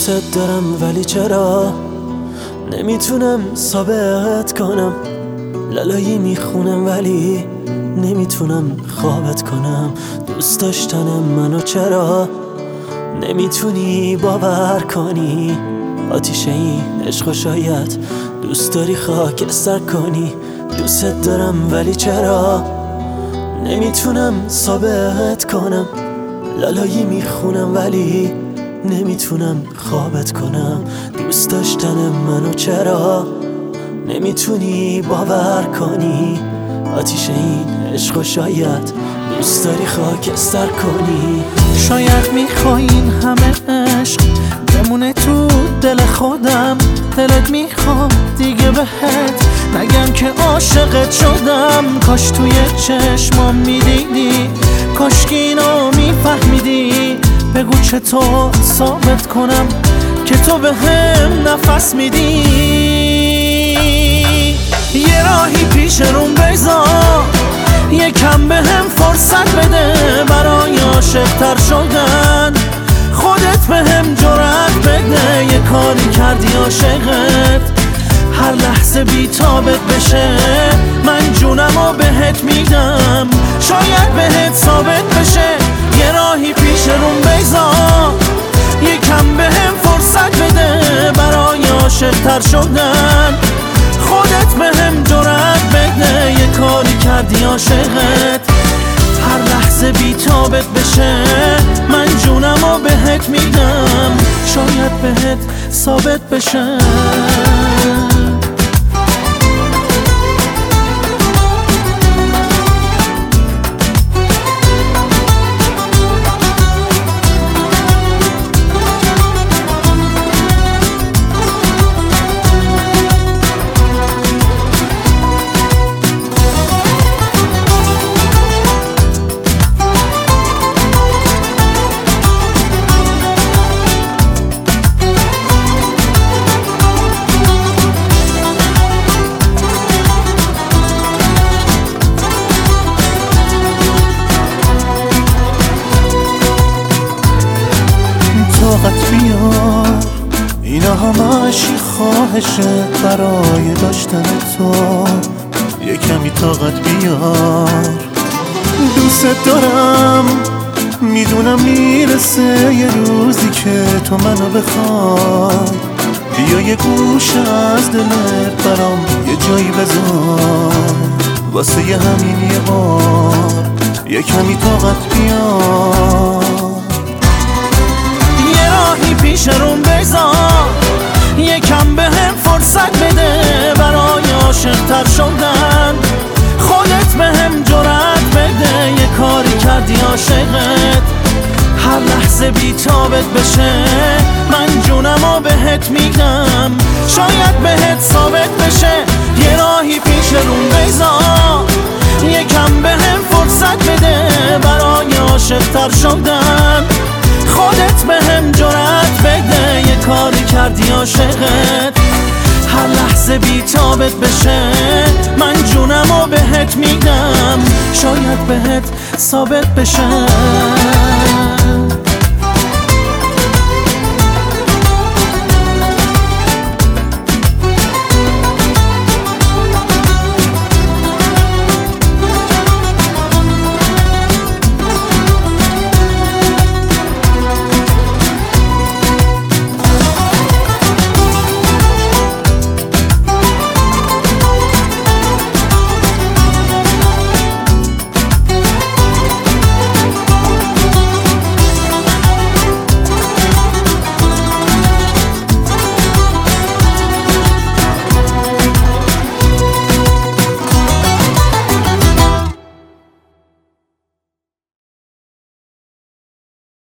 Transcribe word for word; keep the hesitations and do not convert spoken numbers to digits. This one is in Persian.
دوست دارم ولی چرا نمیتونم ثابت کنم، لالایی میخونم ولی نمیتونم خوابت کنم. دوست داشتن منو چرا نمیتونی باور کنی؟ آتیش این عشق شاید دوست داری خاکستر کنی. دوست دارم ولی چرا نمیتونم ثابت کنم، لالایی میخونم ولی نمیتونم خوابت کنم. دوست داشتن منو چرا نمیتونی باور کنی؟ آتیش این عشق شاید دوست داری خاکستر کنی. شاید میخوای این همه عشق بمونه تو دل خودم، دلت میخواد دیگه بهت نگم که عاشقت شدم. کاش توی چشمام میدیدی، کاش که اینو میفهمیدی. بگو چطور ثابت کنم که تو به هم نفس میدی. یه راهی پیش روم بذار، یکم به هم فرصت بده برای عاشق‌تر شدن. خودت به هم جرأت بده، یه کاری کردی عاشقت هر لحظه بی تابت بشه. من جونمو بهت میدم، شاید بهت ثابت بشه. یه راهی پیش روم بذار، یکم به هم فرصت بده برای عاشق‌تر شدن. خودت به هم جرأت بده، یه کاری کردی عاشقت هر لحظه بی تابت بشه. من جونمو بهت میدم، شاید بهت ثابت بشه. طاقت بیار، اینا همش خواهشه برای داشتن تو. یه کمی طاقت بیار، دوست دارم میدونم میرسه یه روزی که تو منو بخوای. بیا یه گوشه از دلت برام یه جایی بذار، واسه یه همین یه بار یه کمی طاقت بیار. پیش روم بذار، یکم به هم فرصت بده برای عاشق‌تر شدن. خودت به هم جرأت بده، یه کاری کردی عاشقت هر لحظه بی تابت بشه. من جونمو بهت میدم، شاید بهت ثابت بشه. یه راهی پیش روم بذار، یکم به هم فرصت بده برای عاشق‌تر شدن. خودت به هم جرأت بده، یه کاری کردی عاشقت هر لحظه بی تابت بشه. من جونمو بهت میدم، شاید بهت ثابت بشه.